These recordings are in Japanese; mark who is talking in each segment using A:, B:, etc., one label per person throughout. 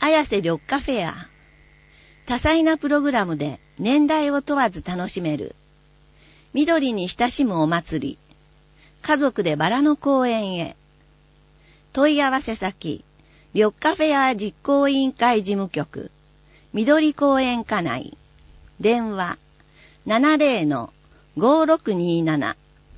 A: 綾瀬緑化フェア。多彩なプログラムで年代を問わず楽しめる。緑に親しむお祭り。家族でバラの公園へ。問い合わせ先、緑化フェア実行委員会事務局、緑公園課内。電話、70-5627。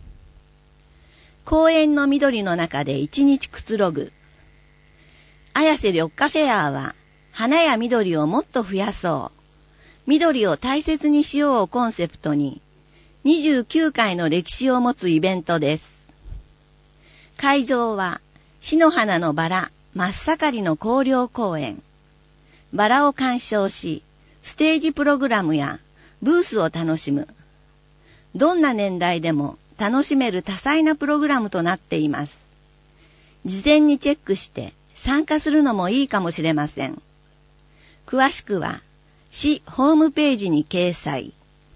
A: 公園の緑の中で一日くつろぐ。綾瀬緑化フェアは、花や緑をもっと増やそう。緑を大切にしようをコンセプトに、29回の歴史を持つイベントです。会場は、市の花のバラ、真っ盛りの広陵公園。バラを鑑賞し、ステージプログラムやブースを楽しむ。どんな年代でも楽しめる多彩なプログラムとなっています。事前にチェックして参加するのもいいかもしれません。詳しくは市ホームページに掲載。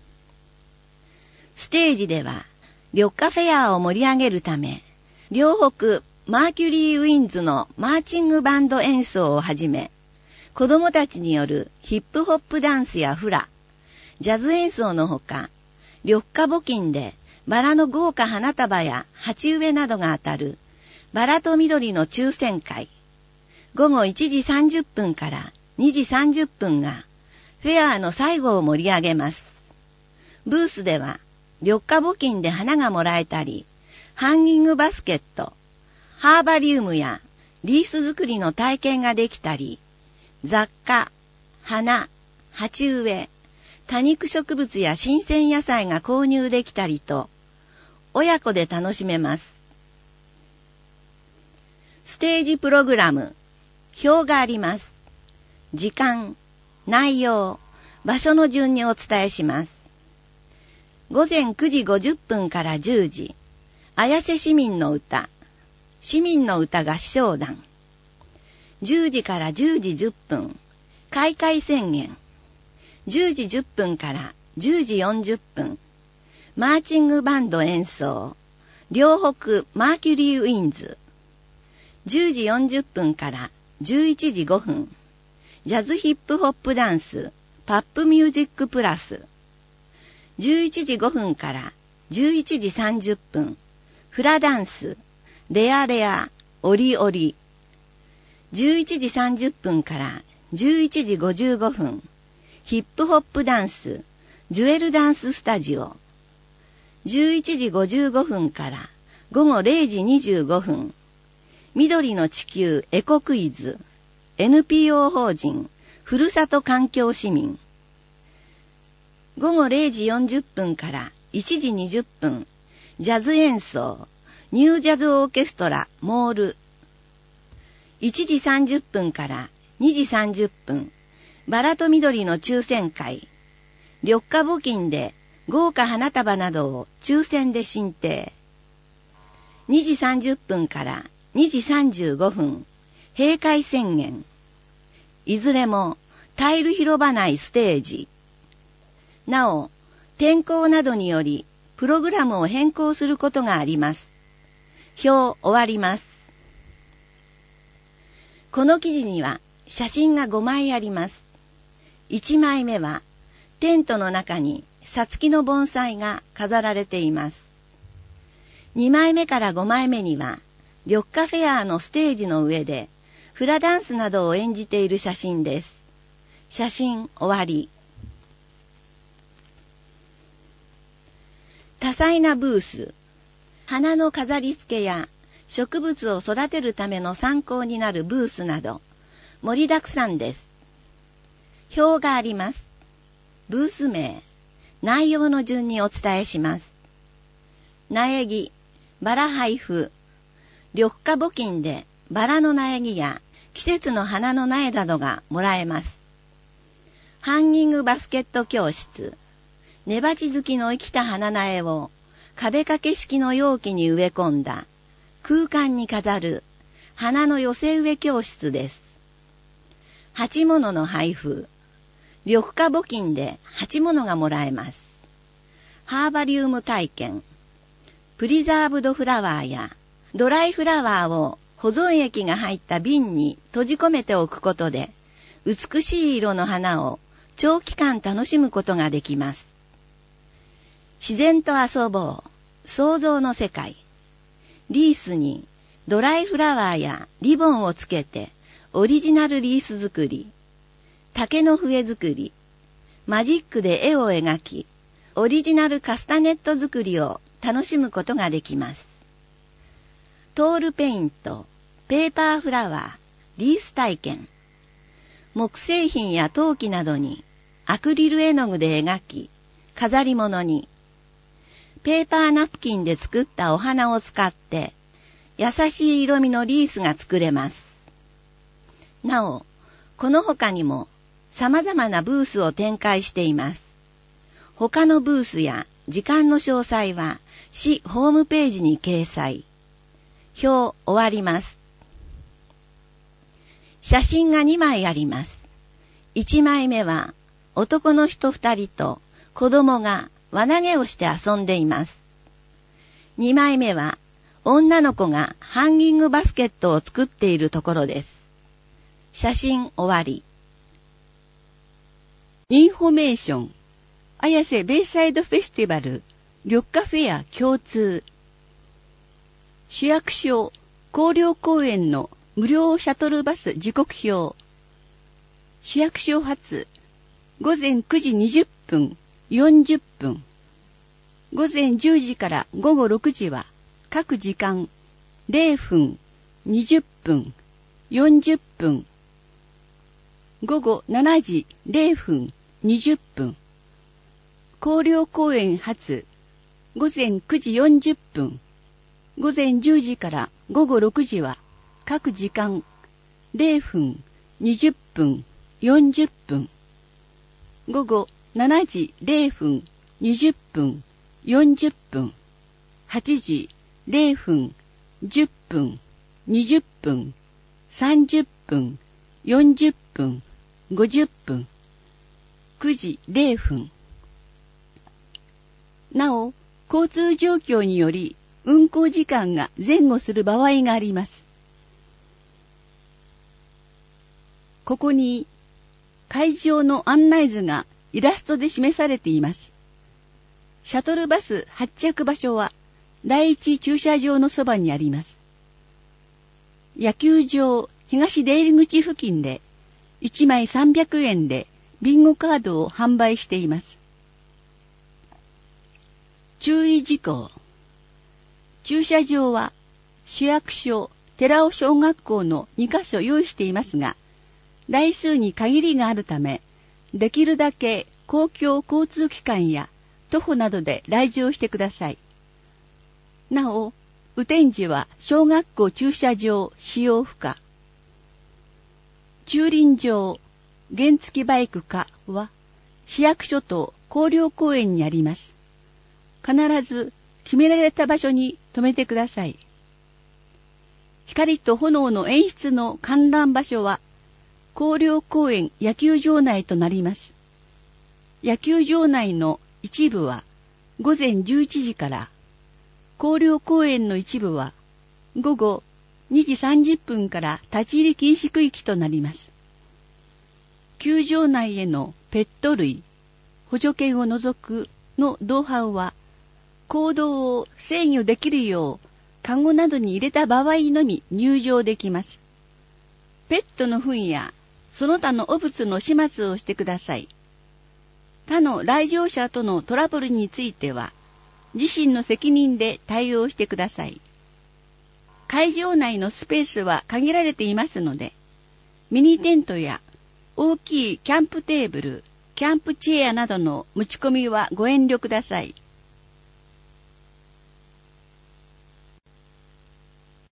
A: ステージでは緑化フェアを盛り上げるため、両北マーキュリーウィンズのマーチングバンド演奏をはじめ、子供たちによるヒップホップダンスやフラ、ジャズ演奏のほか、緑化募金でバラの豪華花束や鉢植えなどが当たるバラと緑の抽選会。午後1時30分から2時30分がフェアの最後を盛り上げます。ブースでは緑化募金で花がもらえたり、ハンギングバスケット、ハーバリウムやリース作りの体験ができたり、雑貨、花、鉢植え、多肉植物や新鮮野菜が購入できたりと、親子で楽しめます。ステージプログラム、表があります。時間、内容、場所の順にお伝えします。午前9時50分から10時、綾瀬市民の歌、市民の歌合唱団。10時から10時10分、開会宣言。10時10分から10時40分、マーチングバンド演奏、両北マーキュリーウィンズ。10時40分から11時5分、ジャズヒップホップダンス、パップミュージックプラス。11時5分から11時30分、フラダンス、レアレア、オリオリ。11時30分から11時55分、ヒップホップダンス、ジュエルダンススタジオ。11時55分から午後0時25分、緑の地球エコクイズ、NPO 法人、ふるさと環境市民。午後0時40分から1時20分、ジャズ演奏、ニュージャズオーケストラ、モール。1時30分から2時30分、バラと緑の抽選会。緑化募金で豪華花束などを抽選で進呈。2時30分から2時35分、閉会宣言。いずれもタイル広場内ステージ。なお、天候などによりプログラムを変更することがあります。表終わります。この記事には写真が5枚あります。1枚目はテントの中にさつきの盆栽が飾られています。2枚目から5枚目には緑化フェアのステージの上でフラダンスなどを演じている写真です。写真終わり。多彩なブース、花の飾り付けや植物を育てるための参考になるブースなど盛りだくさんです。表があります。ブース名、内容の順にお伝えします。苗木、バラ配布、緑化募金でバラの苗木や季節の花の苗などがもらえます。ハンギングバスケット教室、根鉢付きの生きた花苗を壁掛け式の容器に植え込んだ空間に飾る花の寄せ植え教室です。鉢物の配布、緑化募金で鉢物がもらえます。ハーバリウム体験、プリザーブドフラワーやドライフラワーを保存液が入った瓶に閉じ込めておくことで美しい色の花を長期間楽しむことができます。自然と遊ぼう、創造の世界。リースにドライフラワーやリボンをつけてオリジナルリース作り、竹の笛作り、マジックで絵を描き、オリジナルカスタネット作りを楽しむことができます。トールペイント、ペーパーフラワー、リース体験。木製品や陶器などにアクリル絵の具で描き、飾り物に。ペーパーナプキンで作ったお花を使って、優しい色味のリースが作れます。なお、この他にも様々なブースを展開しています。他のブースや時間の詳細は市ホームページに掲載。表終わります。写真が2枚あります。1枚目は男の人2人と子供が輪投げをして遊んでいます。2枚目は女の子がハンギングバスケットを作っているところです。写真終わり。
B: インフォメーション。綾瀬ベイサイドフェスティバル緑化フェア共通。市役所広陵公園の無料シャトルバス時刻表。市役所発午前9時20分40分。午前10時から午後6時は各時間0分、20分、40分。午後7時0分、20分。広陵公園発午前9時40分。午前10時から午後6時は各時間0分、20分、40分。午後7時0分、20分、40分。8時0分、10分、20分、30分、40分、50分。9時0分。なお、交通状況により運行時間が前後する場合があります。ここに会場の案内図がイラストで示されています。シャトルバス発着場所は第一駐車場のそばにあります。野球場東出入り口付近で1枚300円でビンゴカードを販売しています。注意事項。駐車場は市役所、寺尾小学校の2カ所用意していますが、台数に限りがあるため、できるだけ公共交通機関や徒歩などで来場してください。なお、雨天時は小学校駐車場使用不可。駐輪場、原付バイク可は市役所と広陵公園にあります。必ず決められた場所に止めてください。光と炎の演出の観覧場所は広陵公園野球場内となります。野球場内の一部は午前11時から、広陵公園の一部は午後2時30分から立ち入り禁止区域となります。球場内へのペット類、補助犬を除くの同伴は、行動を制御できるよう、カゴなどに入れた場合のみ入場できます。ペットの糞やその他の汚物の始末をしてください。他の来場者とのトラブルについては、自身の責任で対応してください。会場内のスペースは限られていますので、ミニテントや大きいキャンプテーブル、キャンプチェアなどの持ち込みはご遠慮ください。